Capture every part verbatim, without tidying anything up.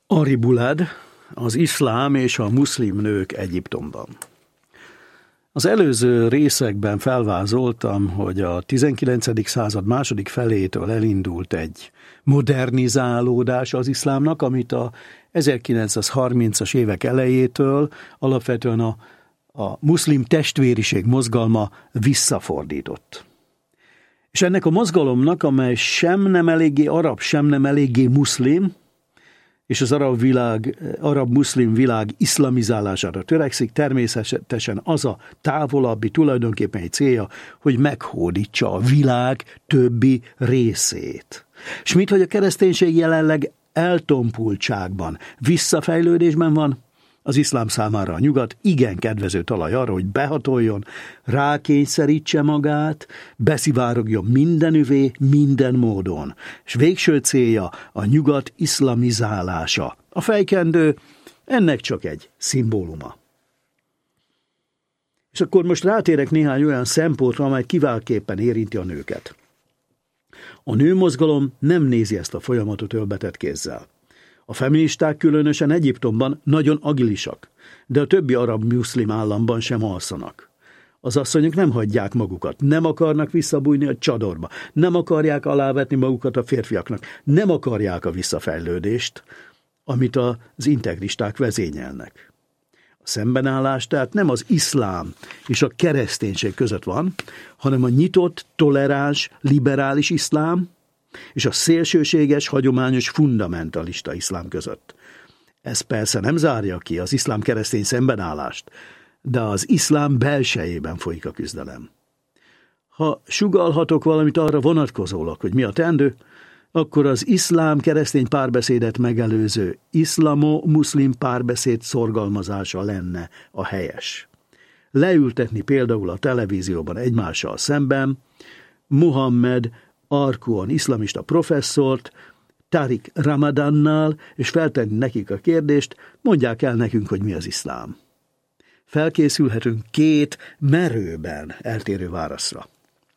Ari Bulad, az iszlám és a muszlim nők Egyiptomban. Az előző részekben felvázoltam, hogy a tizenkilencedik század második felétől elindult egy modernizálódás az iszlámnak, amit a ezerkilencszázharmincas évek elejétől alapvetően a, a muszlim testvériség mozgalma visszafordított. És ennek a mozgalomnak, amely sem nem eléggé arab, sem nem eléggé muszlim, és az arab világ, arab-muszlim világ iszlamizálására törekszik, természetesen az a távolabbi, tulajdonképpen egy célja, hogy meghódítsa a világ többi részét. És mint hogy a kereszténység jelenleg eltompultságban, visszafejlődésben van, az iszlám számára a nyugat igen kedvező talaj arra, hogy behatoljon, rákényszerítse magát, beszivárogjon mindenüvé, minden módon. És végső célja a nyugat iszlamizálása. A fejkendő ennek csak egy szimbóluma. És akkor most rátérek néhány olyan szempontra, amely kiváltképpen érinti a nőket. A nőmozgalom nem nézi ezt a folyamatot ölbetett kézzel. A feministák különösen Egyiptomban nagyon agilisak, de a többi arab-muszlim államban sem alszanak. Az asszonyok nem hagyják magukat, nem akarnak visszabújni a csadorba, nem akarják alávetni magukat a férfiaknak, nem akarják a visszafejlődést, amit az integristák vezényelnek. A szembenállás tehát nem az iszlám és a kereszténység között van, hanem a nyitott, toleráns, liberális iszlám, és a szélsőséges, hagyományos, fundamentalista iszlám között. Ez persze nem zárja ki az iszlám-keresztény szembenállást, de az iszlám belsejében folyik a küzdelem. Ha sugallhatok valamit arra vonatkozólag, hogy mi a teendő, akkor az iszlám-keresztény párbeszédet megelőző iszlamo-muszlim párbeszéd szorgalmazása lenne a helyes. Leültetni például a televízióban egymással szemben Muhammed Arkuan iszlamista professzort, Tariq Ramadannal, és feltenni nekik a kérdést, mondják el nekünk, hogy mi az iszlám. Felkészülhetünk két merőben eltérő válaszra.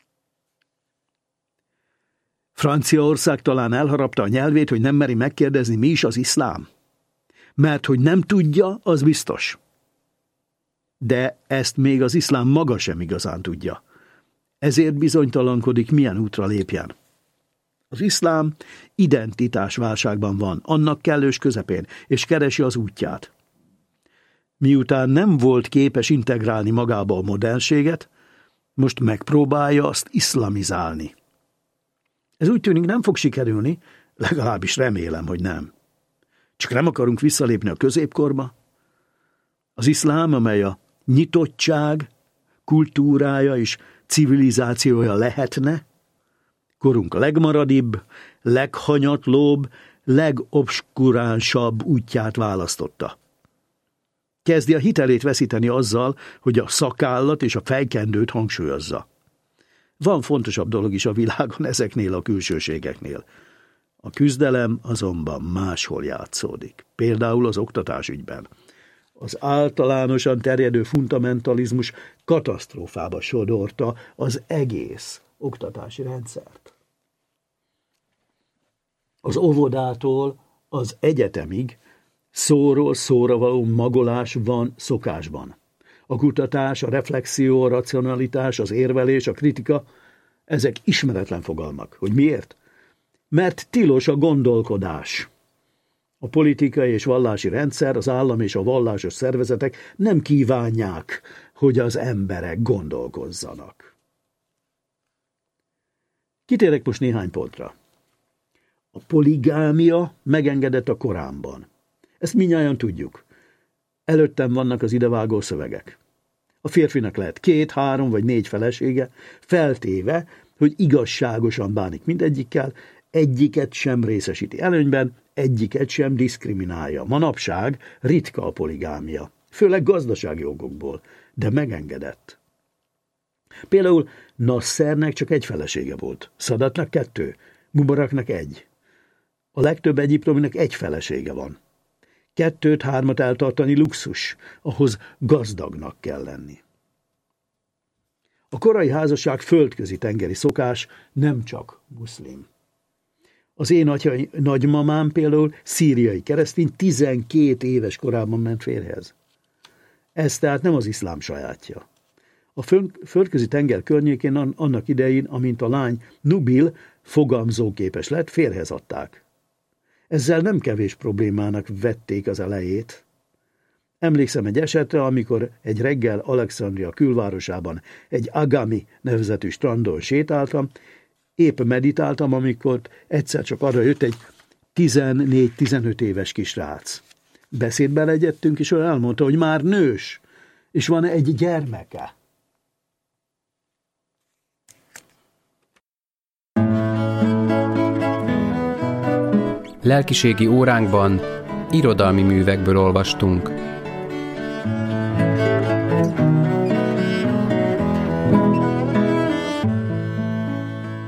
Franciaország talán elharapta a nyelvét, hogy nem meri megkérdezni, mi is az iszlám. Mert hogy nem tudja, az biztos. De ezt még az iszlám maga sem igazán tudja. Ezért bizonytalankodik, milyen útra lépjen. Az iszlám identitásválságban van, annak kellős közepén, és keresi az útját. Miután nem volt képes integrálni magába a modernséget, most megpróbálja azt iszlamizálni. Ez úgy tűnik nem fog sikerülni, legalábbis remélem, hogy nem. Csak nem akarunk visszalépni a középkorba? Az iszlám, amely a nyitottság, kultúrája és civilizációja lehetne, korunk legmaradibb, leghanyatlóbb, legobskuránsabb útját választotta. Kezdi a hitelét veszíteni azzal, hogy a szakállat és a fejkendőt hangsúlyozza. Van fontosabb dolog is a világon ezeknél a külsőségeknél. A küzdelem azonban máshol játszódik, például az oktatás ügyben. Az általánosan terjedő fundamentalizmus katasztrófába sodorta az egész oktatási rendszert. Az óvodától az egyetemig szóról szóra való magolás van szokásban. A kutatás, a reflexió, a racionalitás, az érvelés, a kritika, ezek ismeretlen fogalmak. Hogy miért? Mert tilos a gondolkodás. A politikai és vallási rendszer, az állam és a vallásos szervezetek nem kívánják, hogy az emberek gondolkozzanak. Kitérek most néhány pontra. A poligámia megengedett a Koránban. Ezt mindnyájan tudjuk. Előttem vannak az idevágó szövegek. A férfinak lehet két, három vagy négy felesége, feltéve, hogy igazságosan bánik mindegyikkel, egyiket sem részesíti előnyben, egyiket sem diszkriminálja. Manapság ritka a poligámia, főleg gazdasági okokból, de megengedett. Például Nassernek csak egy felesége volt, Szadatnak kettő, Mubaraknak egy. A legtöbb egyiptominak egy felesége van. Kettőt-hármat eltartani luxus, ahhoz gazdagnak kell lenni. A korai házasság földközi tengeri szokás, nem csak muszlim. Az én atyai nagymamám például szíriai keresztény, tizenkét éves korában ment férjhez. Ez tehát nem az iszlám sajátja. A földközi tenger környékén annak idején, amint a lány Nubil fogamzóképes lett, férjhez adták. Ezzel nem kevés problémának vették az elejét. Emlékszem egy esetre, amikor egy reggel Alexandria külvárosában egy Agami nevezetű strandon sétáltam, épp meditáltam, amikor egyszer csak arra jött egy tizennégy-tizenöt éves kisrác. Beszédbe legyettünk, és ő elmondta, hogy már nős, és van egy gyermeke. Lelkiségi óránkban irodalmi művekből olvastunk.